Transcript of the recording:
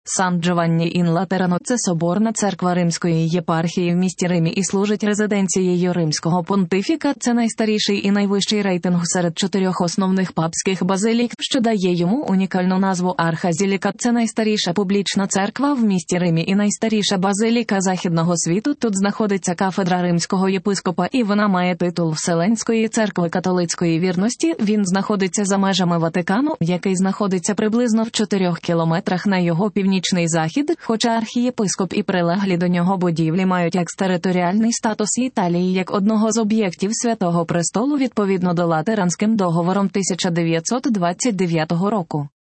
Сан Джованні ін Латерано – це соборна церква Римської єпархії в місті Римі і служить резиденцією римського понтифіка. Це найстаріший і найвищий рейтинг серед 4 основних папських базилік, що дає йому унікальну назву Архазіліка. Це найстаріша публічна церква в місті Римі і найстаріша базиліка західного світу. Тут знаходиться кафедра римського єпископа і вона має титул Вселенської церкви католицької вірності. Він знаходиться за межами Ватикану, який знаходиться приблизно в 4 кілометрах на його північний захід, хоча архієпископ і прилеглі до нього будівлі мають екстериторіальний статус Італії як одного з об'єктів Святого Престолу відповідно до Латеранським договором 1929 року.